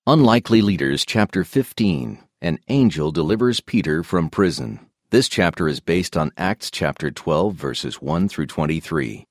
Unlikely Leaders, Chapter 15. An angel delivers Peter from prison. This chapter is based on Acts chapter 12, verses 1 through 23.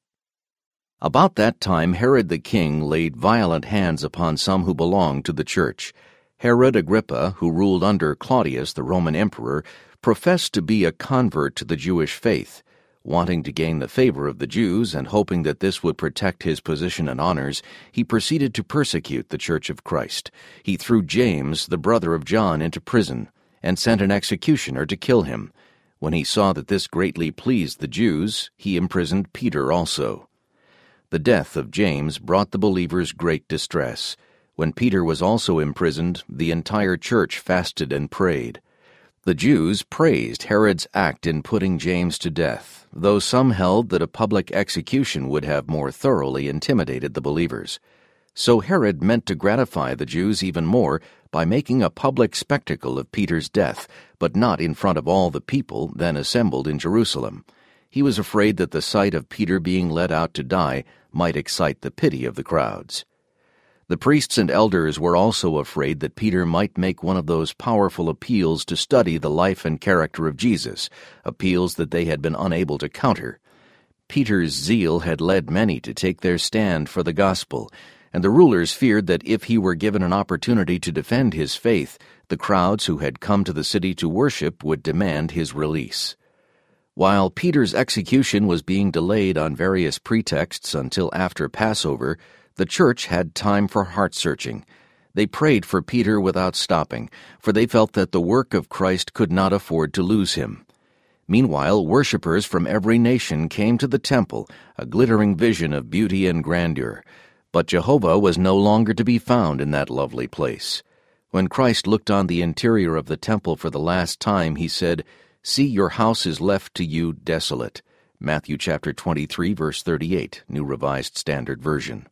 About that time Herod the king laid violent hands upon some who belonged to the church. Herod Agrippa, who ruled under Claudius, the Roman emperor, professed to be a convert to the Jewish faith. Wanting to gain the favor of the Jews and hoping that this would protect his position and honors, he proceeded to persecute the Church of Christ. He threw James, the brother of John, into prison and sent an executioner to kill him. When he saw that this greatly pleased the Jews, he imprisoned Peter also. The death of James brought the believers great distress. When Peter was also imprisoned, the entire church fasted and prayed. The Jews praised Herod's act in putting James to death, though some held that a public execution would have more thoroughly intimidated the believers. So Herod meant to gratify the Jews even more by making a public spectacle of Peter's death, but not in front of all the people then assembled in Jerusalem. He was afraid that the sight of Peter being led out to die might excite the pity of the crowds. The priests and elders were also afraid that Peter might make one of those powerful appeals to study the life and character of Jesus, appeals that they had been unable to counter. Peter's zeal had led many to take their stand for the gospel, and the rulers feared that if he were given an opportunity to defend his faith, the crowds who had come to the city to worship would demand his release. While Peter's execution was being delayed on various pretexts until after Passover, the church had time for heart-searching. They prayed for Peter without stopping, for they felt that the work of Christ could not afford to lose him. Meanwhile, worshippers from every nation came to the temple, a glittering vision of beauty and grandeur. But Jehovah was no longer to be found in that lovely place. When Christ looked on the interior of the temple for the last time, he said, "See, your house is left to you desolate." Matthew chapter 23, verse 38, New Revised Standard Version.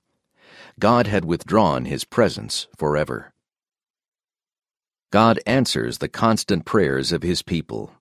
God had withdrawn his presence forever. God answers the constant prayers of his people.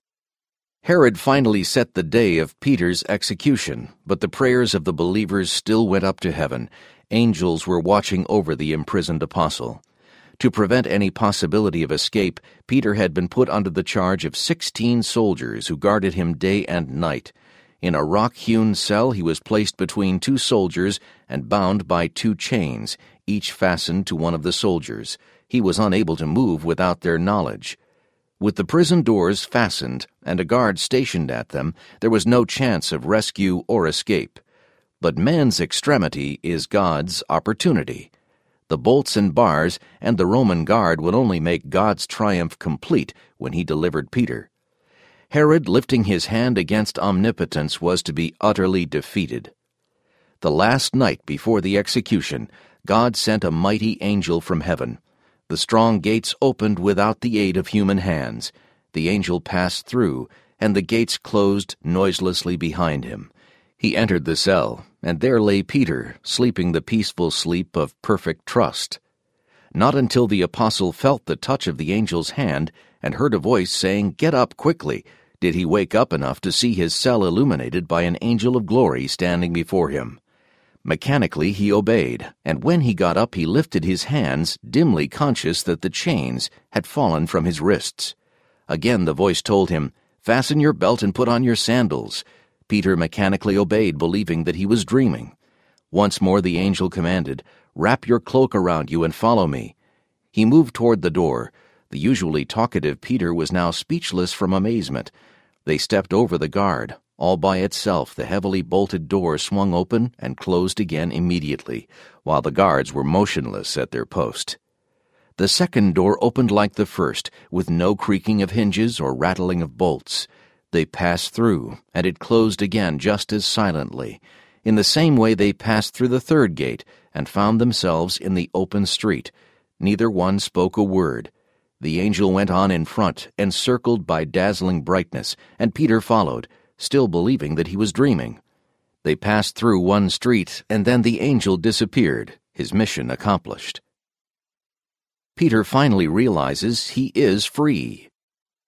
Herod finally set the day of Peter's execution, but the prayers of the believers still went up to heaven. Angels were watching over the imprisoned apostle. To prevent any possibility of escape, Peter had been put under the charge of 16 soldiers who guarded him day and night. In a rock-hewn cell he was placed between two soldiers and bound by two chains, each fastened to one of the soldiers. He was unable to move without their knowledge. With the prison doors fastened and a guard stationed at them, there was no chance of rescue or escape. But man's extremity is God's opportunity. The bolts and bars and the Roman guard would only make God's triumph complete when he delivered Peter. Herod, lifting his hand against omnipotence, was to be utterly defeated. The last night before the execution, God sent a mighty angel from heaven. The strong gates opened without the aid of human hands. The angel passed through, and the gates closed noiselessly behind him. He entered the cell, and there lay Peter, sleeping the peaceful sleep of perfect trust. Not until the apostle felt the touch of the angel's hand and heard a voice saying, "Get up quickly," did he wake up enough to see his cell illuminated by an angel of glory standing before him. Mechanically he obeyed, and when he got up he lifted his hands, dimly conscious that the chains had fallen from his wrists. Again the voice told him, "Fasten your belt and put on your sandals." Peter mechanically obeyed, believing that he was dreaming. Once more the angel commanded, "Wrap your cloak around you and follow me." He moved toward the door. The usually talkative Peter was now speechless from amazement. They stepped over the guard. All by itself, the heavily bolted door swung open and closed again immediately, while the guards were motionless at their post. The second door opened like the first, with no creaking of hinges or rattling of bolts. They passed through, and it closed again just as silently. In the same way they passed through the third gate and found themselves in the open street. Neither one spoke a word. The angel went on in front, encircled by dazzling brightness, and Peter followed, still believing that he was dreaming. They passed through one street, and then the angel disappeared, his mission accomplished. Peter finally realizes he is free.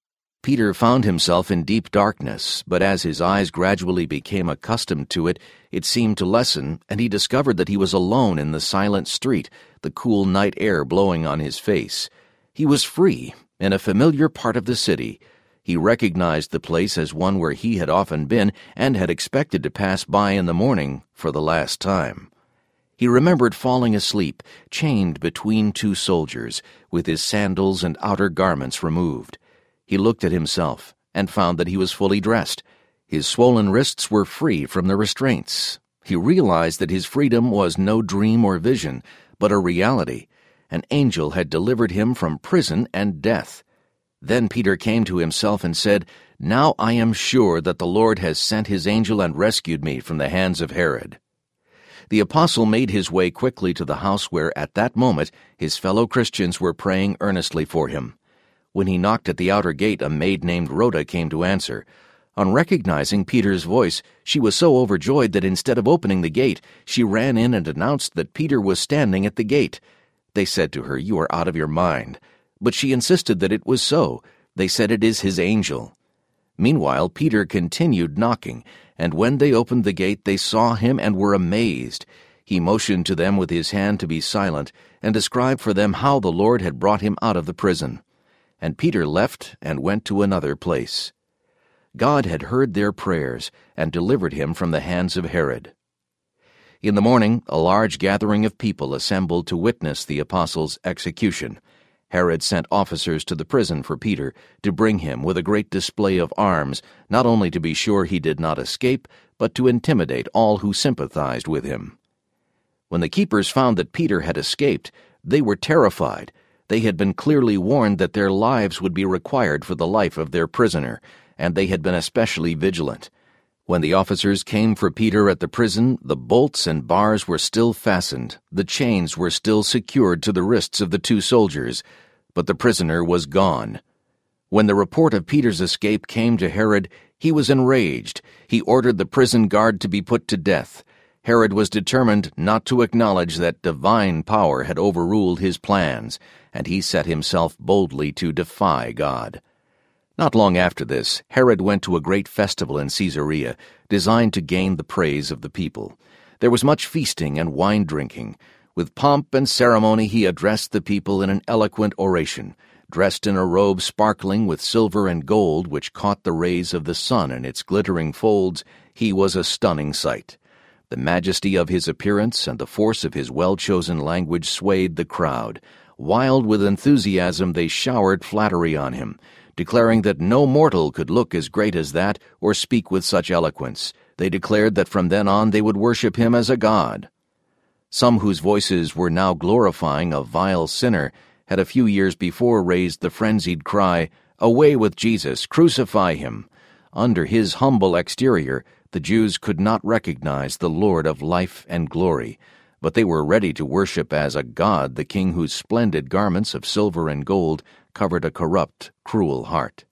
Peter found himself in deep darkness, but as his eyes gradually became accustomed to it, it seemed to lessen, and he discovered that he was alone in the silent street, the cool night air blowing on his face. He was free, in a familiar part of the city. He recognized the place as one where he had often been and had expected to pass by in the morning for the last time. He remembered falling asleep, chained between two soldiers, with his sandals and outer garments removed. He looked at himself and found that he was fully dressed. His swollen wrists were free from the restraints. He realized that his freedom was no dream or vision, but a reality. An angel had delivered him from prison and death. Then Peter came to himself and said, "Now I am sure that the Lord has sent his angel and rescued me from the hands of Herod." The apostle made his way quickly to the house where, at that moment, his fellow Christians were praying earnestly for him. When he knocked at the outer gate, a maid named Rhoda came to answer. On recognizing Peter's voice, she was so overjoyed that instead of opening the gate, she ran in and announced that Peter was standing at the gate. They said to her, "You are out of your mind." But she insisted that it was so. They said, "It is his angel." Meanwhile, Peter continued knocking, and when they opened the gate, they saw him and were amazed. He motioned to them with his hand to be silent and described for them how the Lord had brought him out of the prison. And Peter left and went to another place. God had heard their prayers and delivered him from the hands of Herod. In the morning, a large gathering of people assembled to witness the apostle's execution. Herod sent officers to the prison for Peter to bring him with a great display of arms, not only to be sure he did not escape, but to intimidate all who sympathized with him. When the keepers found that Peter had escaped, they were terrified. They had been clearly warned that their lives would be required for the life of their prisoner, and they had been especially vigilant. When the officers came for Peter at the prison, the bolts and bars were still fastened, the chains were still secured to the wrists of the two soldiers, but the prisoner was gone. When the report of Peter's escape came to Herod, he was enraged. He ordered the prison guard to be put to death. Herod was determined not to acknowledge that divine power had overruled his plans, and he set himself boldly to defy God. Not long after this, Herod went to a great festival in Caesarea, designed to gain the praise of the people. There was much feasting and wine drinking. With pomp and ceremony he addressed the people in an eloquent oration. Dressed in a robe sparkling with silver and gold which caught the rays of the sun in its glittering folds, he was a stunning sight. The majesty of his appearance and the force of his well-chosen language swayed the crowd. Wild with enthusiasm, they showered flattery on him, declaring that no mortal could look as great as that or speak with such eloquence. They declared that from then on they would worship him as a god. Some whose voices were now glorifying a vile sinner had a few years before raised the frenzied cry, "Away with Jesus, crucify him!" Under his humble exterior, the Jews could not recognize the Lord of life and glory, but they were ready to worship as a god the king whose splendid garments of silver and gold covered a corrupt, cruel heart.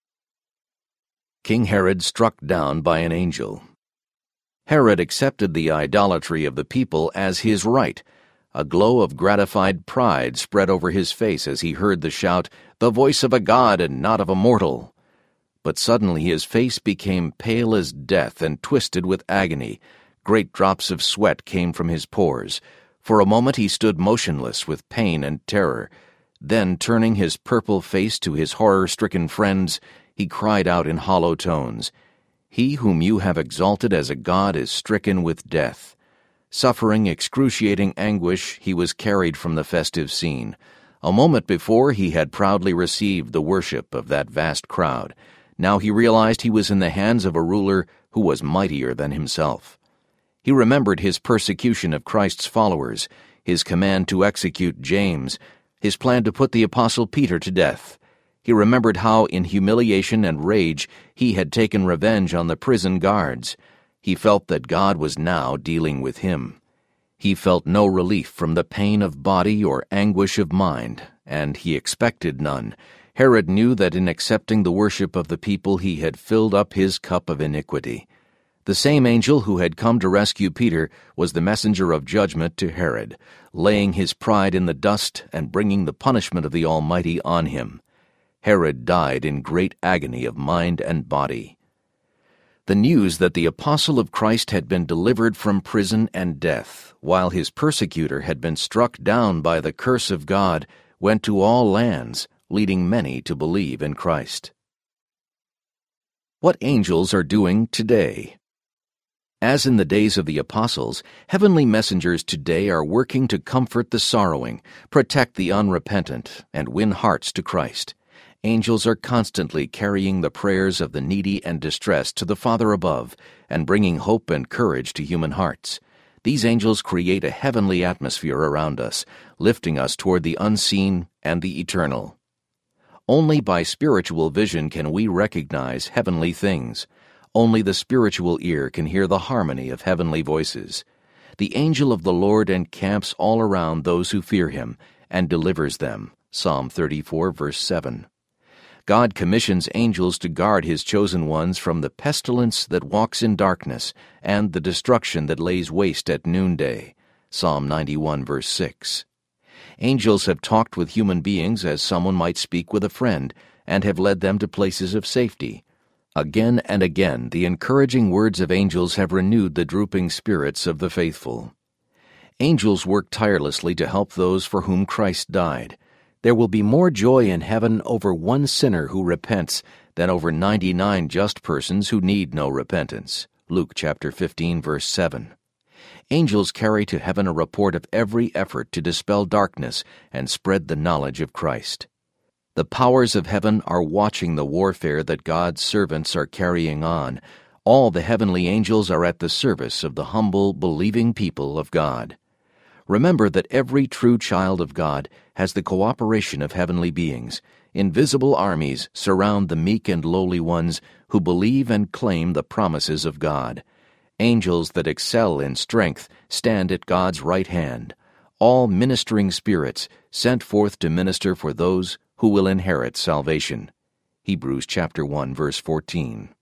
King Herod struck down by an angel. Herod accepted the idolatry of the people as his right. A glow of gratified pride spread over his face as he heard the shout, "The voice of a god and not of a mortal." But suddenly his face became pale as death and twisted with agony. Great drops of sweat came from his pores. For a moment he stood motionless with pain and terror. Then, turning his purple face to his horror-stricken friends, he cried out in hollow tones, "He whom you have exalted as a god is stricken with death." Suffering excruciating anguish, he was carried from the festive scene. A moment before he had proudly received the worship of that vast crowd. Now he realized he was in the hands of a ruler who was mightier than himself. He remembered his persecution of Christ's followers, his command to execute James, his plan to put the apostle Peter to death. He remembered how, in humiliation and rage, he had taken revenge on the prison guards. He felt that God was now dealing with him. He felt no relief from the pain of body or anguish of mind, and he expected none. Herod knew that in accepting the worship of the people he had filled up his cup of iniquity. The same angel who had come to rescue Peter was the messenger of judgment to Herod, laying his pride in the dust and bringing the punishment of the Almighty on him. Herod died in great agony of mind and body. The news that the apostle of Christ had been delivered from prison and death, while his persecutor had been struck down by the curse of God, went to all lands, leading many to believe in Christ. What angels are doing today. As in the days of the apostles, heavenly messengers today are working to comfort the sorrowing, protect the unrepentant, and win hearts to Christ. Angels are constantly carrying the prayers of the needy and distressed to the Father above and bringing hope and courage to human hearts. These angels create a heavenly atmosphere around us, lifting us toward the unseen and the eternal. Only by spiritual vision can we recognize heavenly things. Only the spiritual ear can hear the harmony of heavenly voices. The angel of the Lord encamps all around those who fear him and delivers them. Psalm 34, verse 7. God commissions angels to guard his chosen ones from the pestilence that walks in darkness and the destruction that lays waste at noonday. Psalm 91, verse 6. Angels have talked with human beings as someone might speak with a friend and have led them to places of safety. Again and again, the encouraging words of angels have renewed the drooping spirits of the faithful. Angels work tirelessly to help those for whom Christ died. There will be more joy in heaven over one sinner who repents than over 99 just persons who need no repentance. Luke chapter 15, verse 7. Angels carry to heaven a report of every effort to dispel darkness and spread the knowledge of Christ. The powers of heaven are watching the warfare that God's servants are carrying on. All the heavenly angels are at the service of the humble, believing people of God. Remember that every true child of God has the cooperation of heavenly beings. Invisible armies surround the meek and lowly ones who believe and claim the promises of God. Angels that excel in strength stand at God's right hand, all ministering spirits sent forth to minister for those who will inherit salvation. Hebrews chapter 1, verse 14.